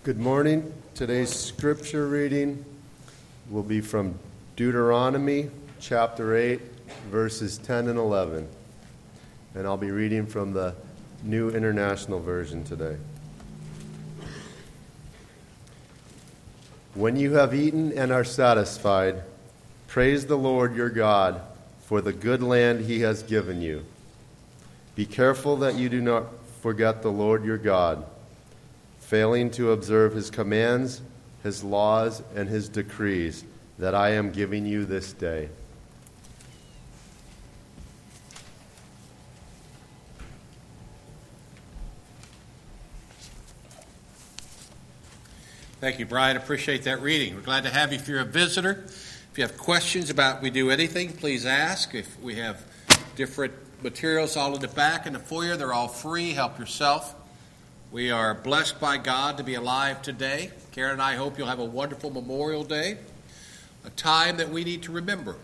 Good morning. Today's scripture reading will be from Deuteronomy chapter 8, verses 10 and 11. And I'll be reading from the New International Version today. When you have eaten and are satisfied, praise the Lord your God for the good land he has given you. Be careful that you do not forget the Lord your God, failing to observe his commands, his laws, and his decrees that I am giving you this day. Thank you, Brian. Appreciate that reading. We're glad to have you if you're a visitor. If you have questions about We Do Anything, please ask. If we have different materials all in the back in the foyer, they're all free. Help yourself. We are blessed by God to be alive today. Karen and I hope you'll have a wonderful Memorial Day, a time that we need to remember.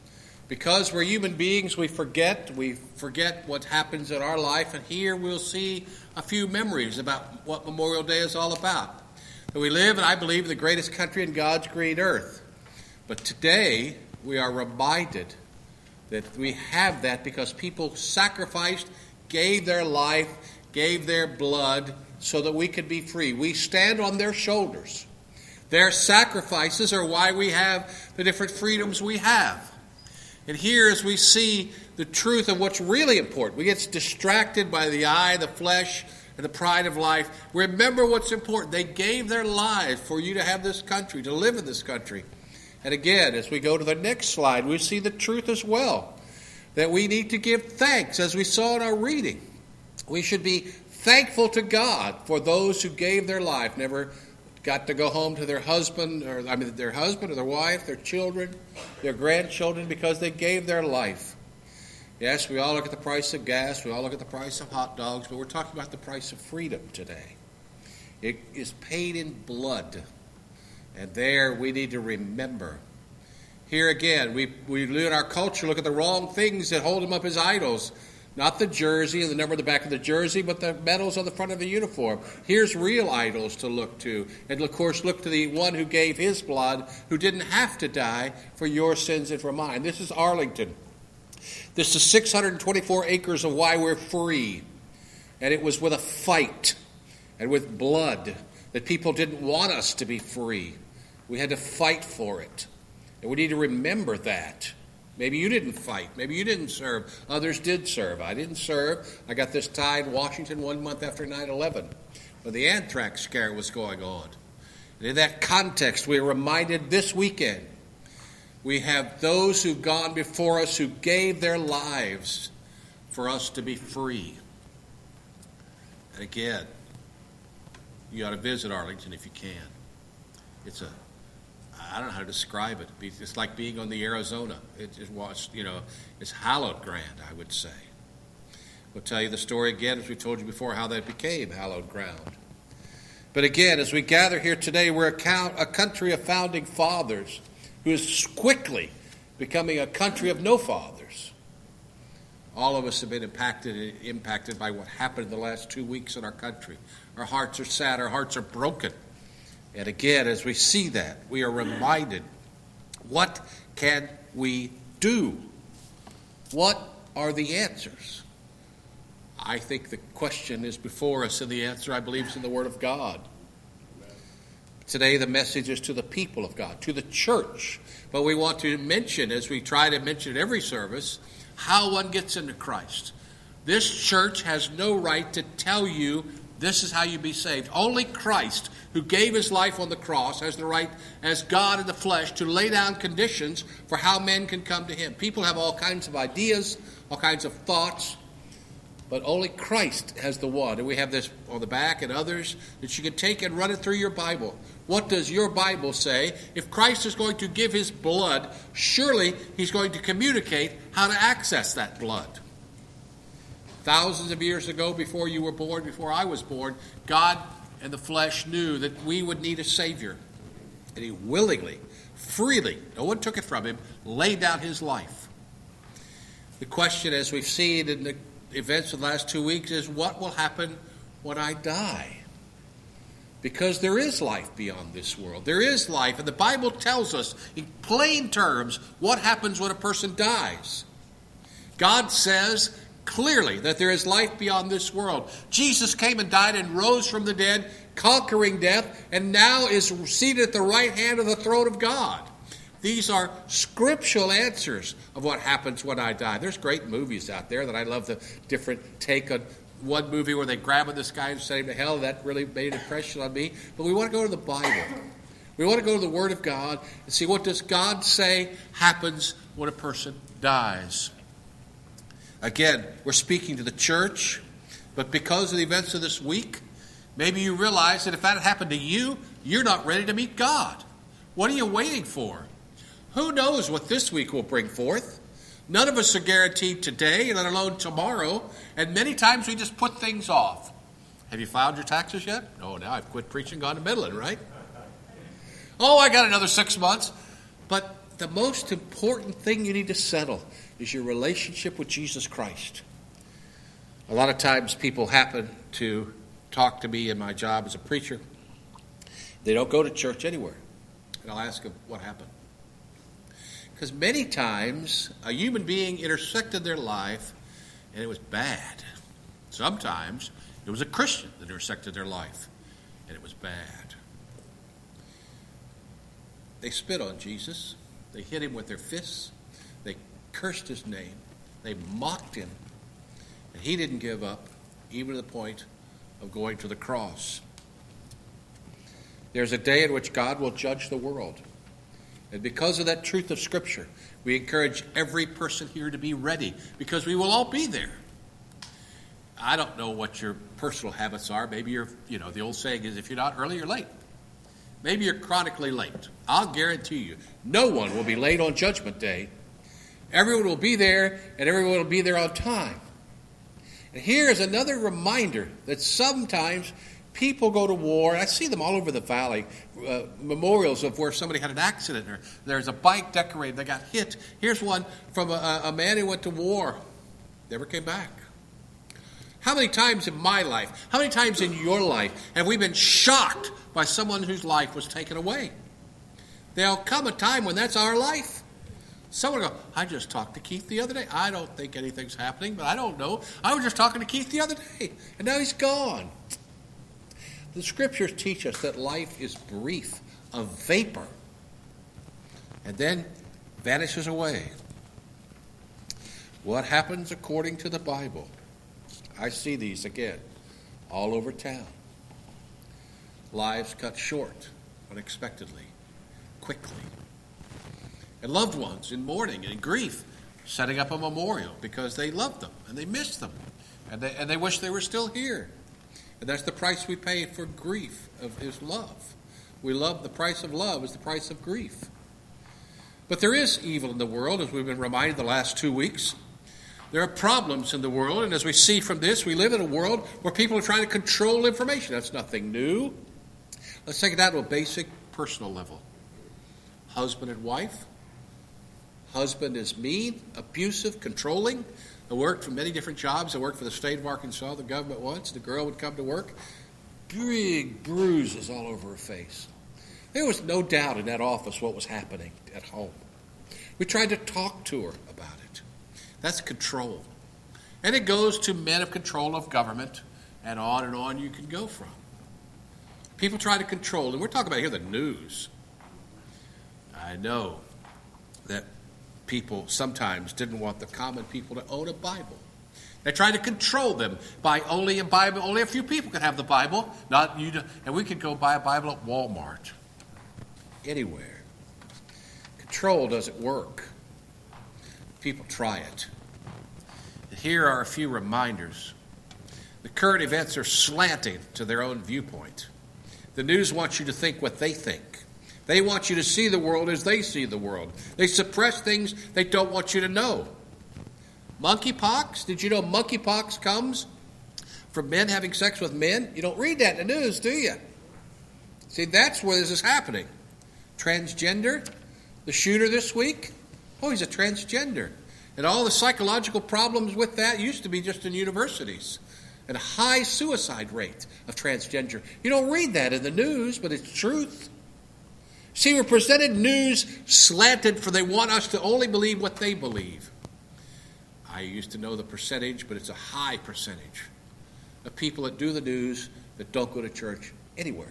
Because we're human beings, we forget what happens in our life, and here we'll see a few memories about what Memorial Day is all about. That we live, and I believe, in the greatest country in God's green earth. But today, we are reminded that we have that because people sacrificed, gave their life, gave their blood so that we could be free. We stand on their shoulders. Their sacrifices are why we have the different freedoms we have. And here as we see the truth of what's really important, we get distracted by the eye, the flesh, and the pride of life. Remember what's important. They gave their lives for you to have this country, to live in this country. And again, as we go to the next slide, we see the truth as well, that we need to give thanks, as we saw in our reading. We should be thankful to God for those who gave their life, never got to go home to their husband or their wife, their children, their grandchildren, because they gave their life. Yes, we all look at the price of gas, we all look at the price of hot dogs, but we're talking about the price of freedom today. It is paid in blood, and there we need to remember. Here again, we in our culture look at the wrong things that hold them up as idols. Not the jersey and the number on the back of the jersey, but the medals on the front of the uniform. Here's real idols to look to. And, of course, look to the one who gave his blood, who didn't have to die for your sins and for mine. This is Arlington. This is 624 acres of why we're free. And it was with a fight and with blood that people didn't want us to be free. We had to fight for it. And we need to remember that. Maybe you didn't fight. Maybe you didn't serve. Others did serve. I didn't serve. I got this tie in Washington 1 month after 9/11 when the anthrax scare was going on. And in that context, we are reminded this weekend we have those who've gone before us who gave their lives for us to be free. And again, you ought to visit Arlington if you can. I don't know how to describe it. It's like being on the Arizona. It's hallowed ground, I would say. We'll tell you the story again, as we told you before, how that became hallowed ground. But again, as we gather here today, we're a country of founding fathers who is quickly becoming a country of no fathers. All of us have been impacted by what happened in the last 2 weeks in our country. Our hearts are sad. Our hearts are broken. And again, as we see that, we are reminded, what can we do? What are the answers? I think the question is before us, and the answer, I believe, is in the Word of God. Today, the message is to the people of God, to the church. But we want to mention, as we try to mention at every service, how one gets into Christ. This church has no right to tell you this is how you be saved. Only Christ, who gave his life on the cross, has the right, as God in the flesh, to lay down conditions for how men can come to him. People have all kinds of ideas, all kinds of thoughts, but only Christ has the one. And we have this on the back and others that you can take and run it through your Bible. What does your Bible say? If Christ is going to give his blood, surely he's going to communicate how to access that blood. Thousands of years ago, before you were born, before I was born, God and the flesh knew that we would need a Savior. And he willingly, freely, no one took it from him, laid down his life. The question, as we've seen in the events of the last 2 weeks, is what will happen when I die? Because there is life beyond this world. There is life, and the Bible tells us in plain terms what happens when a person dies. God says clearly that there is life beyond this world. Jesus came and died and rose from the dead, conquering death, and now is seated at the right hand of the throne of God. These are scriptural answers of what happens when I die. There's great movies out there that I love the different take on. One movie where they grab this guy and send him to hell, that really made an impression on me. But we want to go to the Bible. We want to go to the Word of God and see what does God say happens when a person dies. Again, we're speaking to the church, but because of the events of this week, maybe you realize that if that had happened to you, you're not ready to meet God. What are you waiting for? Who knows what this week will bring forth? None of us are guaranteed today, let alone tomorrow, and many times we just put things off. Have you filed your taxes yet? Oh, now I've quit preaching, gone to Midland, right? Oh, I got another 6 months. But the most important thing you need to settle is your relationship with Jesus Christ. A lot of times people happen to talk to me in my job as a preacher. They don't go to church anywhere. And I'll ask them, what happened? Because many times a human being intersected their life and it was bad. Sometimes it was a Christian that intersected their life and it was bad. They spit on Jesus. They hit him with their fists. They cursed his name. They mocked him. And he didn't give up, even to the point of going to the cross. There's a day in which God will judge the world. And because of that truth of Scripture, we encourage every person here to be ready, because we will all be there. I don't know what your personal habits are. Maybe you're, the old saying is, if you're not early, you're late. Maybe you're chronically late. I'll guarantee you, no one will be late on Judgment Day. Everyone will be there, and everyone will be there on time. And here is another reminder that sometimes people go to war. I see them all over the valley, memorials of where somebody had an accident, or there's a bike decorated, they got hit. Here's one from a man who went to war, never came back. How many times in my life, how many times in your life have we been shocked by someone whose life was taken away? There'll come a time when that's our life. Someone will go, I just talked to Keith the other day. I don't think anything's happening, but I don't know. I was just talking to Keith the other day, and now he's gone. The Scriptures teach us that life is brief, a vapor, and then vanishes away. What happens according to the Bible? I see these again all over town. Lives cut short unexpectedly, quickly. And loved ones in mourning and in grief, setting up a memorial because they loved them and they missed them and they wish they were still here. And that's the price we pay for grief, of his love. We love, the price of love is the price of grief. But there is evil in the world, as we've been reminded the last 2 weeks. There are problems in the world, and as we see from this, we live in a world where people are trying to control information. That's nothing new. Let's take it down to a basic personal level. Husband and wife. Husband is mean, abusive, controlling. I worked for many different jobs. I worked for the state of Arkansas, the government once. The girl would come to work, big bruises all over her face. There was no doubt in that office what was happening at home. We tried to talk to her about it. That's control. And it goes to men of control of government, and on you can go from. People try to control, and we're talking about here the news. I know that people sometimes didn't want the common people to own a Bible. They tried to control them by only a few people could have the Bible, not you, and we could go buy a Bible at Walmart, anywhere. Control doesn't work. People try it. And here are a few reminders. The current events are slanting to their own viewpoint. The news wants you to think what they think. They want you to see the world as they see the world. They suppress things they don't want you to know. Monkeypox? Did you know monkeypox comes from men having sex with men? You don't read that in the news, do you? See, that's where this is happening. Transgender? The shooter this week? Oh, he's a transgender. And all the psychological problems with that used to be just in universities. and a high suicide rate of transgender. You don't read that in the news, but it's truth. See, we're presented news slanted for they want us to only believe what they believe. I used to know the percentage, but it's a high percentage of people that do the news that don't go to church anywhere.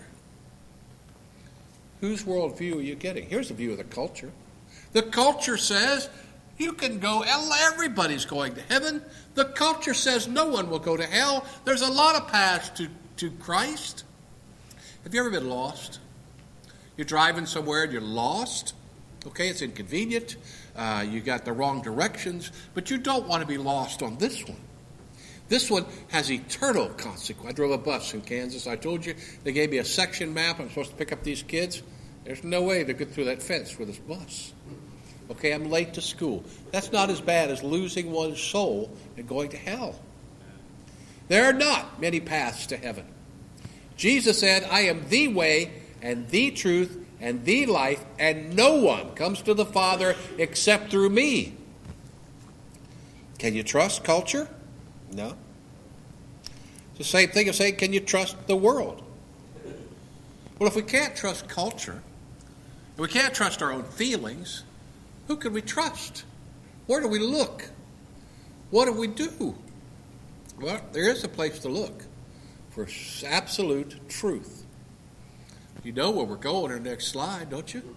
Whose worldview are you getting? Here's the view of the culture. The culture says you can go, everybody's going to heaven. The culture says no one will go to hell. There's a lot of paths to Christ. Have you ever been lost? You're driving somewhere and you're lost. Okay, it's inconvenient. You got the wrong directions, but you don't want to be lost on this one. This one has eternal consequence. I drove a bus in Kansas. I told you they gave me a section map. I'm supposed to pick up these kids. There's no way to get through that fence with this bus. Okay, I'm late to school. That's not as bad as losing one's soul and going to hell. There are not many paths to heaven. Jesus said, I am the way and the truth and the life, and no one comes to the Father except through me. Can you trust culture? No. It's the same thing as saying, can you trust the world? Well, if we can't trust culture, if we can't trust our own feelings, who can we trust? Where do we look? What do we do? Well, there is a place to look for absolute truth. You know where we're going in the next slide, don't you?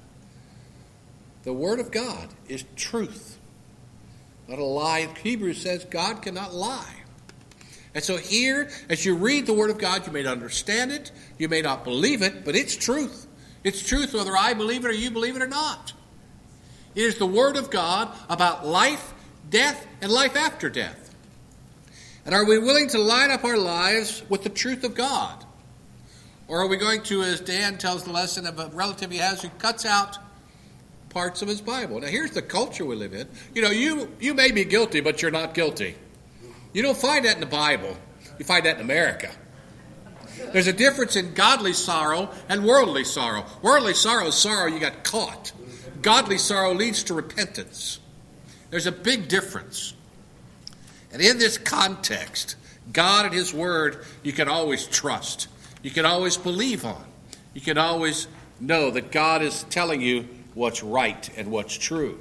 The Word of God is truth, not a lie. Hebrews says God cannot lie. And so here, as you read the Word of God, you may not understand it, you may not believe it, but it's truth. It's truth whether I believe it or you believe it or not. It is the Word of God about life, death, and life after death. And are we willing to line up our lives with the truth of God? Or are we going to, as Dan tells the lesson of a relative he has who cuts out parts of his Bible? Now here's the culture we live in. You know, you may be guilty, but you're not guilty. You don't find that in the Bible. You find that in America. There's a difference in godly sorrow and worldly sorrow. Worldly sorrow is sorrow you got caught. Godly sorrow leads to repentance. There's a big difference. And in this context, God and His Word you can always trust. You can always believe on. You can always know that God is telling you what's right and what's true.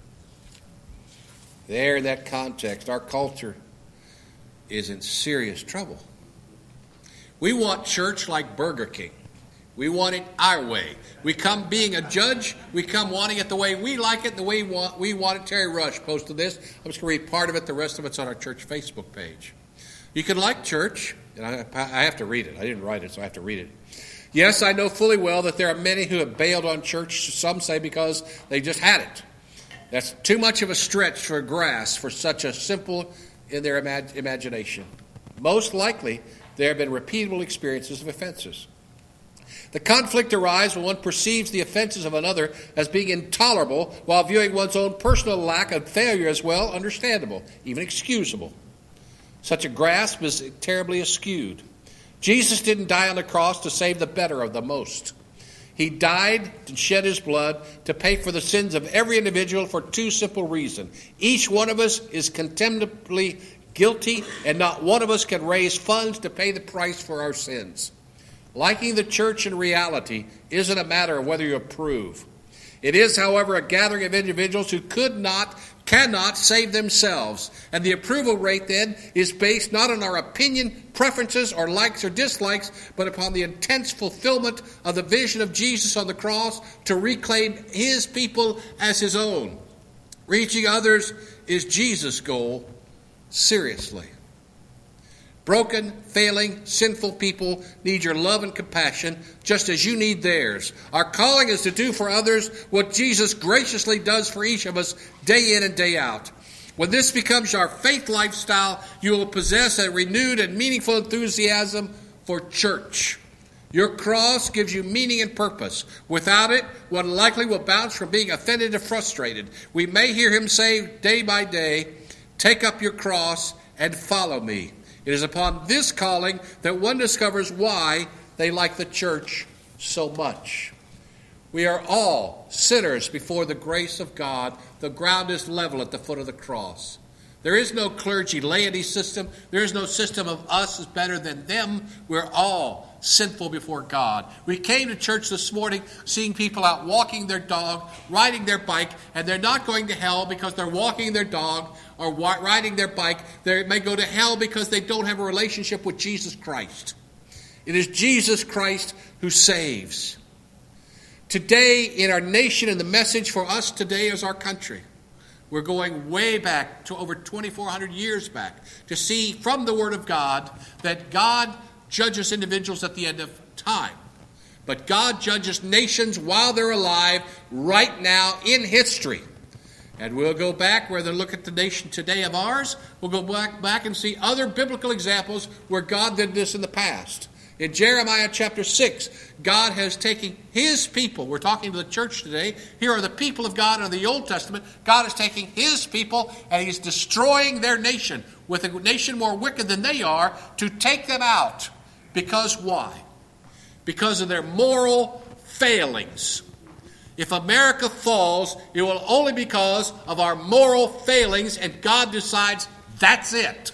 There in that context, our culture is in serious trouble. We want church like Burger King. We want it our way. We come being a judge. We come wanting it the way we like it, the way we want it. Terry Rush posted this. I'm just going to read part of it. The rest of it's on our church Facebook page. You can like church, and I have to read it. I didn't write it, so I have to read it. Yes, I know fully well that there are many who have bailed on church, some say because they just had it. That's too much of a stretch for grass for such a simple in their imagination. Most likely, there have been repeatable experiences of offenses. The conflict arises when one perceives the offenses of another as being intolerable while viewing one's own personal lack of failure as well understandable, even excusable. Such a grasp is terribly askewed. Jesus didn't die on the cross to save the better of the most. He died and shed His blood to pay for the sins of every individual for two simple reasons. Each one of us is contemptibly guilty, and not one of us can raise funds to pay the price for our sins. Liking the church in reality isn't a matter of whether you approve. It is, however, a gathering of individuals who cannot save themselves. And the approval rate then is based not on our opinion, preferences, or likes or dislikes, but upon the intense fulfillment of the vision of Jesus on the cross to reclaim His people as His own. Reaching others is Jesus' goal. Seriously. Broken, failing, sinful people need your love and compassion just as you need theirs. Our calling is to do for others what Jesus graciously does for each of us day in and day out. When this becomes our faith lifestyle, you will possess a renewed and meaningful enthusiasm for church. Your cross gives you meaning and purpose. Without it, one likely will bounce from being offended and frustrated. We may hear Him say day by day, "Take up your cross and follow me." It is upon this calling that one discovers why they like the church so much. We are all sinners before the grace of God. The ground is level at the foot of the cross. There is no clergy laity system. There is no system of us is better than them. We're all sinful before God. We came to church this morning seeing people out walking their dog, riding their bike, and they're not going to hell because they're walking their dog or riding their bike. They may go to hell because they don't have a relationship with Jesus Christ. It is Jesus Christ who saves. Today in our nation, and the message for us today is our country. We're going way back to over 2,400 years back to see from the Word of God that God judges individuals at the end of time. But God judges nations while they're alive right now in history. And we'll go back, whether look at the nation today of ours, we'll go back and see other biblical examples where God did this in the past. In Jeremiah chapter 6, God has taken his people. We're talking to the church today. Here are the people of God in the Old Testament. God is taking his people and he's destroying their nation with a nation more wicked than they are to take them out. Because why? Because of their moral failings. If America falls, it will only because of our moral failings, and God decides that's it.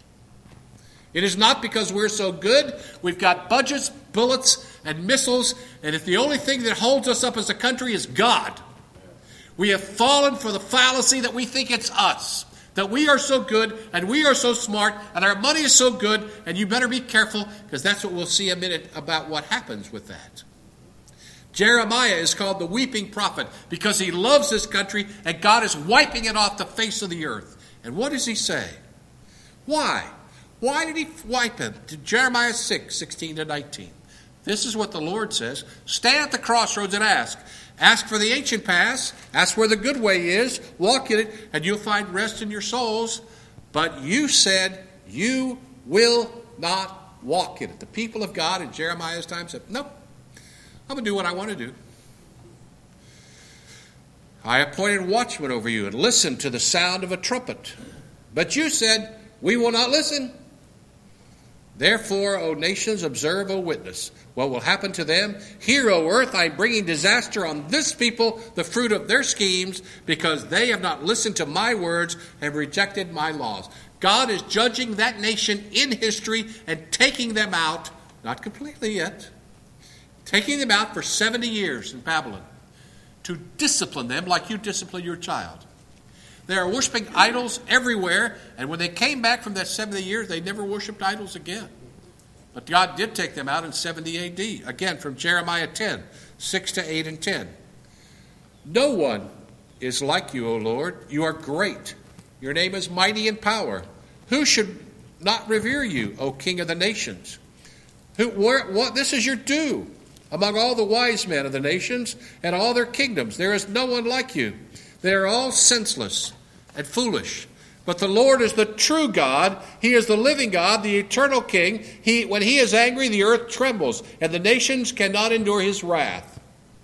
It is not because we're so good. We've got budgets, bullets, and missiles, and if the only thing that holds us up as a country is God. We have fallen for the fallacy that we think it's us, that we are so good, and we are so smart, and our money is so good, and you better be careful, because that's what we'll see in a minute about what happens with that. Jeremiah is called the weeping prophet because he loves this country, and God is wiping it off the face of the earth. And what does he say? Why? Why did he wipe him? Jeremiah 6, 16 to 19. This is what the Lord says. Stand at the crossroads and ask. Ask for the ancient paths. Ask where the good way is. Walk in it, and you'll find rest in your souls. But you said you will not walk in it. The people of God in Jeremiah's time said, nope, I'm going to do what I want to do. I appointed watchmen over you and listened to the sound of a trumpet. But you said, we will not listen. Therefore, O nations, observe, O witness, what will happen to them. Hear, O earth, I am bringing disaster on this people, the fruit of their schemes, because they have not listened to my words and have rejected my laws. God is judging that nation in history and taking them out, not completely yet, taking them out for 70 years in Babylon to discipline them like you discipline your child. They are worshiping idols everywhere, and when they came back from that 70 years, they never worshipped idols again. But God did take them out in 70 A.D., again from Jeremiah 10, 6 to 8 and 10. No one is like you, O Lord. You are great. Your name is mighty in power. Who should not revere you, O King of the nations? This is your due among all the wise men of the nations and all their kingdoms. There is no one like you. They are all senseless and foolish. But the Lord is the true God. He is the living God, the eternal King. When he is angry, the earth trembles, and the nations cannot endure his wrath.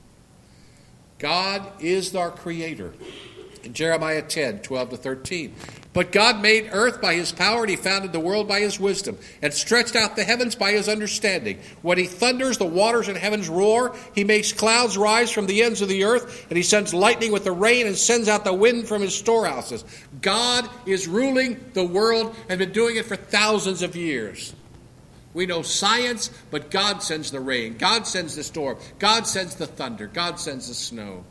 God is our creator. In Jeremiah 10, 12 to 13. But God made earth by his power, and he founded the world by his wisdom, and stretched out the heavens by his understanding. When he thunders, the waters in heavens roar. He makes clouds rise from the ends of the earth, and he sends lightning with the rain and sends out the wind from his storehouses. God is ruling the world and been doing it for thousands of years. We know science, but God sends the rain. God sends the storm. God sends the thunder. God sends the snow.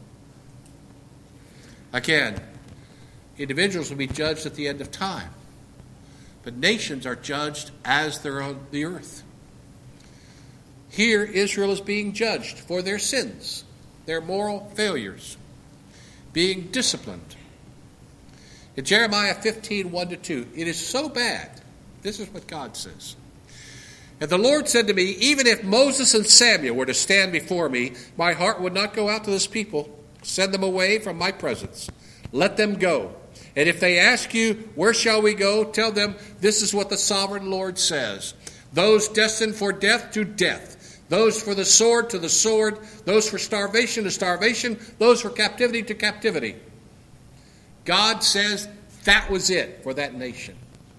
Again, individuals will be judged at the end of time, but nations are judged as they're on the earth. Here, Israel is being judged for their sins, their moral failures, being disciplined. In Jeremiah 15, 1 to 2, it is so bad. This is what God says. And the Lord said to me, even if Moses and Samuel were to stand before me, my heart would not go out to this people. Send them away from my presence. Let them go. And if they ask you, where shall we go? Tell them, this is what the sovereign Lord says. Those destined for death to death. Those for the sword to the sword. Those for starvation to starvation. Those for captivity to captivity. God says that was it for that nation.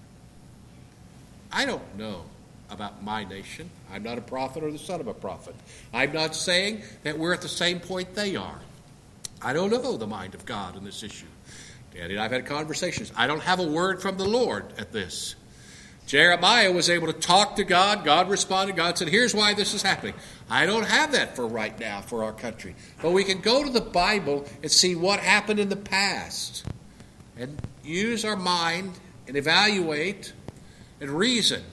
I don't know about my nation. I'm not a prophet or the son of a prophet. I'm not saying that we're at the same point they are. I don't know the mind of God on this issue. Daddy and I have had conversations. I don't have a word from the Lord at this. Jeremiah was able to talk to God. God responded. God said, here's why this is happening. I don't have that for right now for our country. But we can go to the Bible and see what happened in the past and use our mind and evaluate and reason.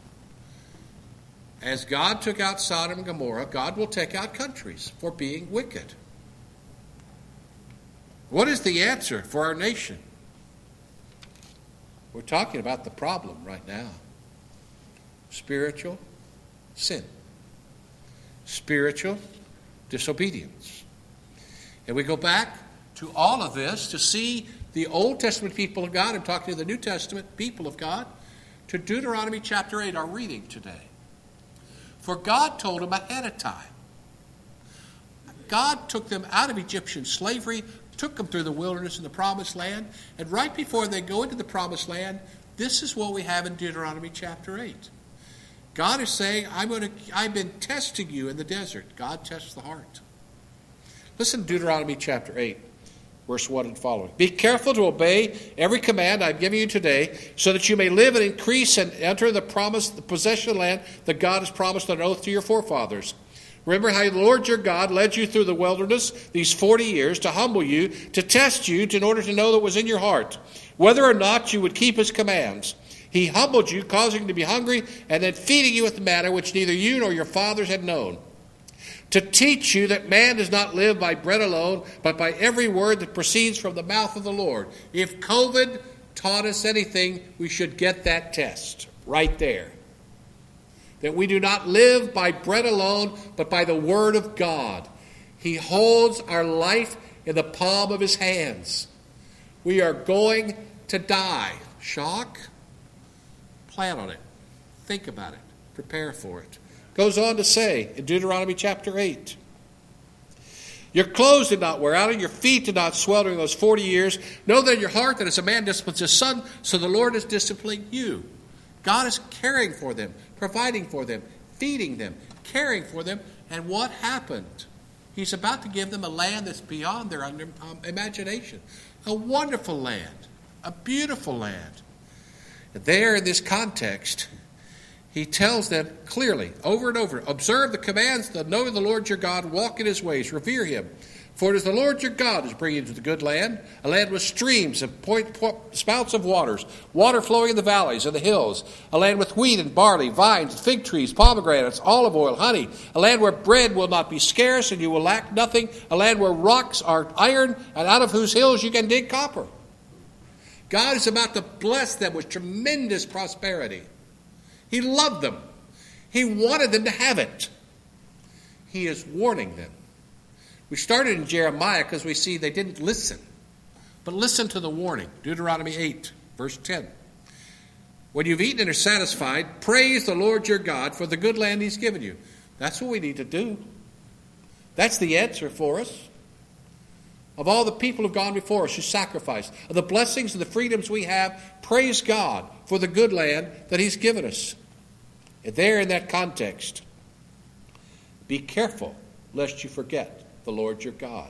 As God took out Sodom and Gomorrah, God will take out countries for being wicked. What is the answer for our nation? We're talking about the problem right now. Spiritual sin. Spiritual disobedience. And we go back to all of this to see the Old Testament people of God. I'm talking to the New Testament people of God. To Deuteronomy chapter 8, our reading today. For God told them ahead of time. God took them out of Egyptian slavery, took them through the wilderness and the promised land, and right before they go into the promised land, this is what we have in Deuteronomy chapter 8. God is saying, I've been testing you in the desert. God tests the heart. Listen to Deuteronomy chapter 8, verse 1 and following. Be careful to obey every command I'm giving you today, so that you may live and increase and enter the possession of the land that God has promised on oath to your forefathers. Remember how the Lord your God led you through the wilderness these 40 years to humble you, to test you, in order to know what was in your heart, whether or not you would keep his commands. He humbled you, causing you to be hungry, and then feeding you with the manna which neither you nor your fathers had known, to teach you that man does not live by bread alone, but by every word that proceeds from the mouth of the Lord. If COVID taught us anything, we should get that test right there. That we do not live by bread alone, but by the word of God. He holds our life in the palm of his hands. We are going to die. Shock? Plan on it. Think about it. Prepare for it. Goes on to say in Deuteronomy chapter 8, your clothes did not wear out, and your feet did not swell during those 40 years. Know that in your heart that as a man disciplines his son, so the Lord is disciplining you. God is caring for them, providing for them, feeding them, caring for them. And what happened? He's about to give them a land that's beyond their imagination. A wonderful land, a beautiful land. And there in this context, he tells them clearly, over and over, observe the commands, know the Lord your God, walk in his ways, revere him. For it is the Lord your God who is bringing you to the good land, a land with streams and spouts of waters, water flowing in the valleys and the hills, a land with wheat and barley, vines, fig trees, pomegranates, olive oil, honey, a land where bread will not be scarce and you will lack nothing, a land where rocks are iron and out of whose hills you can dig copper. God is about to bless them with tremendous prosperity. He loved them. He wanted them to have it. He is warning them. We started in Jeremiah because we see they didn't listen. But listen to the warning. Deuteronomy 8, verse 10. When you've eaten and are satisfied, praise the Lord your God for the good land he's given you. That's what we need to do. That's the answer for us. Of all the people who have gone before us who sacrificed, of the blessings and the freedoms we have, praise God for the good land that he's given us. And there in that context, be careful lest you forget the Lord your God.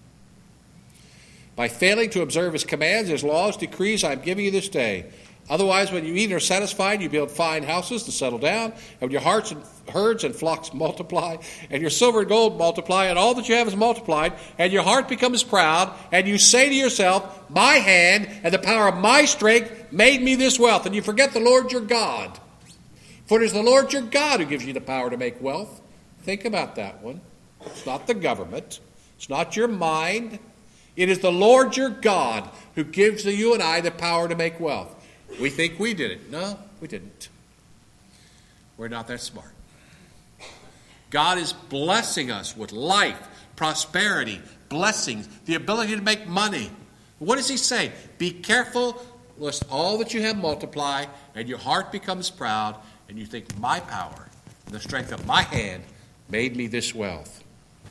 By failing to observe his commands, his laws, decrees I am giving you this day. Otherwise, when you eat and are satisfied, you build fine houses to settle down, and when your herds and flocks multiply, and your silver and gold multiply, and all that you have is multiplied, and your heart becomes proud, and you say to yourself, my hand and the power of my strength made me this wealth, and you forget the Lord your God. For it is the Lord your God who gives you the power to make wealth. Think about that one. It's not the government. It's not your mind. It is the Lord your God who gives to you and I the power to make wealth. We think we did it. No, we didn't. We're not that smart. God is blessing us with life, prosperity, blessings, the ability to make money. What does he say? Be careful lest all that you have multiply and your heart becomes proud and you think my power and the strength of my hand made me this wealth.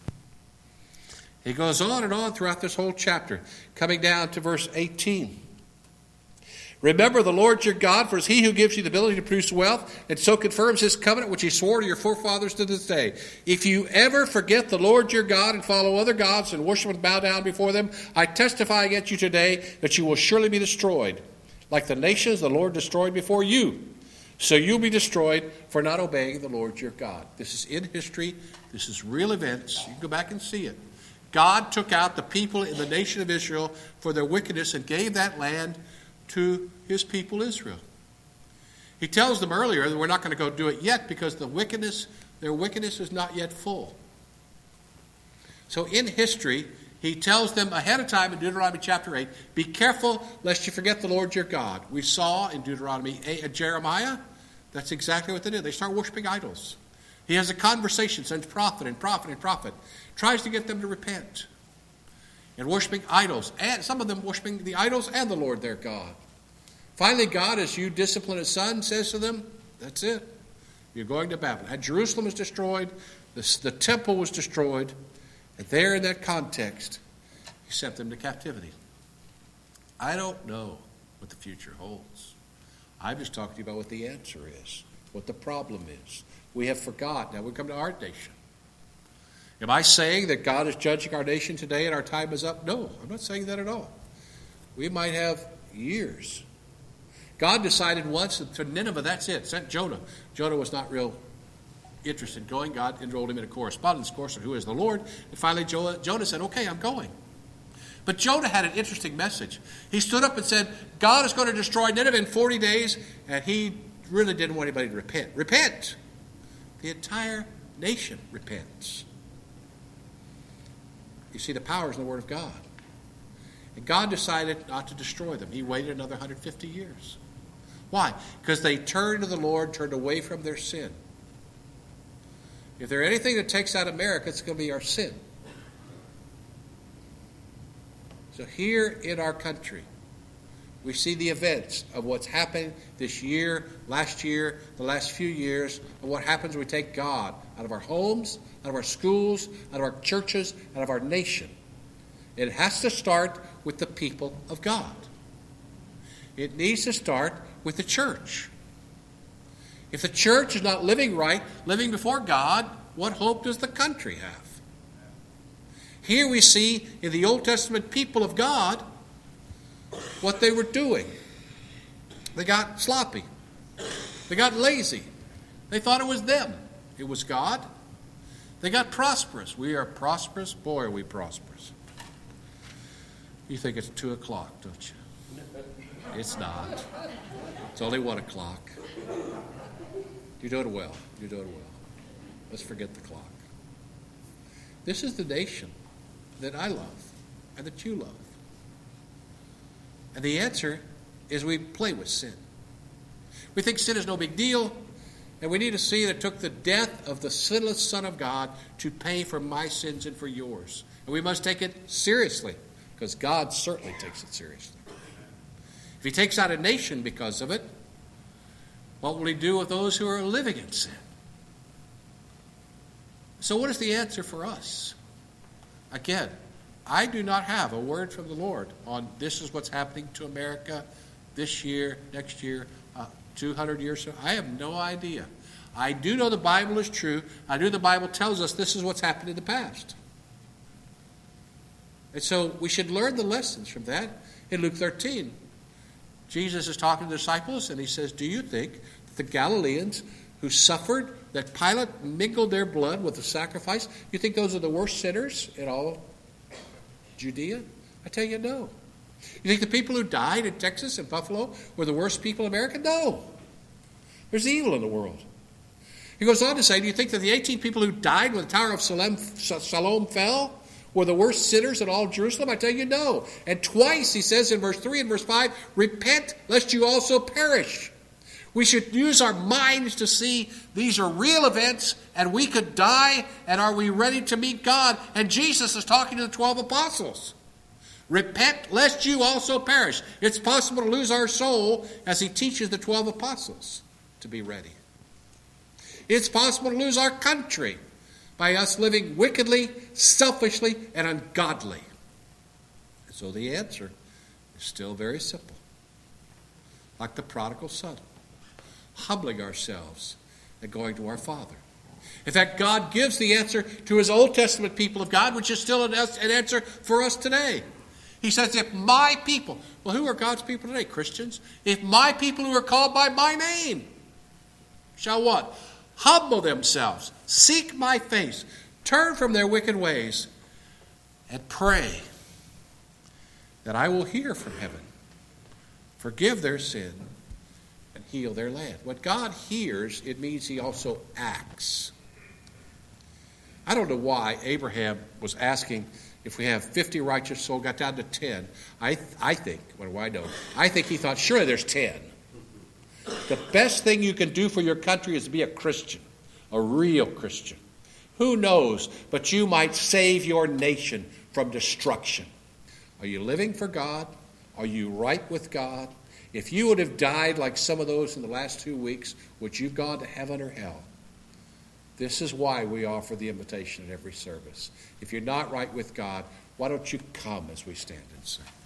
He goes on and on throughout this whole chapter, coming down to verse 18. Remember the Lord your God, for it is he who gives you the ability to produce wealth, and so confirms his covenant which he swore to your forefathers to this day. If you ever forget the Lord your God and follow other gods and worship and bow down before them, I testify against you today that you will surely be destroyed, like the nations the Lord destroyed before you. So you'll be destroyed for not obeying the Lord your God. This is in history. This is real events. You can go back and see it. God took out the people in the nation of Israel for their wickedness and gave that land to his people Israel. He tells them earlier that we're not going to go do it yet because their wickedness is not yet full. So in history, he tells them ahead of time in Deuteronomy chapter 8, be careful lest you forget the Lord your God. We saw in Jeremiah, that's exactly what they did. They start worshiping idols. He has a conversation, sends prophet and prophet and prophet, tries to get them to repent. And worshiping idols, and some of them worshiping the idols and the Lord their God. Finally, God, as you discipline his son, says to them, that's it. You're going to Babylon. And Jerusalem is destroyed. The temple was destroyed. And there in that context, he sent them to captivity. I don't know what the future holds. I'm just talking to you about what the answer is, what the problem is. We have forgotten. Now we come to our nation. Am I saying that God is judging our nation today and our time is up? No, I'm not saying that at all. We might have years. God decided once that to Nineveh, that's it, sent Jonah. Jonah was not real interested in going. God enrolled him in a correspondence course on who is the Lord. And finally Jonah said, okay, I'm going. But Jonah had an interesting message. He stood up and said, God is going to destroy Nineveh in 40 days. And he really didn't want anybody to repent. Repent! The entire nation repents. You see, the power is in the Word of God. And God decided not to destroy them. He waited another 150 years. Why? Because they turned to the Lord, turned away from their sin. If there's anything that takes out America, it's going to be our sin. So here in our country, we see the events of what's happened this year, last year, the last few years, and what happens when we take God out of our homes, out of our schools, out of our churches, out of our nation. It has to start with the people of God. It needs to start with the church. If the church is not living right, living before God, what hope does the country have? Here we see in the Old Testament people of God what they were doing. They got sloppy. They got lazy. They thought it was them. It was God. They got prosperous. We are prosperous. Boy, are we prosperous. You think it's 2 o'clock, don't you? It's not. It's only 1 o'clock. You're doing well. You're doing well. Let's forget the clock. This is the nation that I love and that you love. And the answer is we play with sin. We think sin is no big deal, and we need to see that it took the death of the sinless Son of God to pay for my sins and for yours. And we must take it seriously, because God certainly takes it seriously. If he takes out a nation because of it, what will he do with those who are living in sin? So what is the answer for us? Again, I do not have a word from the Lord on this is what's happening to America this year, next year, 200 years from now. I have no idea. I do know the Bible is true. I do know the Bible tells us this is what's happened in the past. And so we should learn the lessons from that. In Luke 13, Jesus is talking to the disciples, and he says, do you think that the Galileans who suffered, that Pilate mingled their blood with the sacrifice, you think those are the worst sinners in all Judea? I tell you, no. You think the people who died in Texas and Buffalo were the worst people in America? No. There's evil in the world. He goes on to say, do you think that the 18 people who died when the Tower of Siloam fell were the worst sinners in all Jerusalem? I tell you, no. And twice he says in verse 3 and verse 5, repent lest you also perish. We should use our minds to see these are real events and we could die, and are we ready to meet God? And Jesus is talking to the 12 apostles. Repent lest you also perish. It's possible to lose our soul as he teaches the 12 apostles to be ready. It's possible to lose our country by us living wickedly, selfishly, and ungodly. So the answer is still very simple. like the prodigal son, humbling ourselves and going to our Father. In fact, God gives the answer to his Old Testament people of God, which is still an answer for us today. He says, if my people, well, who are God's people today? Christians. If my people who are called by my name shall what? Humble themselves, seek my face, turn from their wicked ways, and pray, that I will hear from heaven, forgive their sin, and heal their land. When God hears, it means he also acts. I don't know why Abraham was asking if we have 50 righteous souls, got down to 10. I think, what do I know? I think he thought, surely there's 10. The best thing you can do for your country is to be a Christian, a real Christian. Who knows, but you might save your nation from destruction. Are you living for God? Are you right with God? If you would have died like some of those in the last 2 weeks, would you have gone to heaven or hell? This is why we offer the invitation at every service. If you're not right with God, why don't you come as we stand and sing?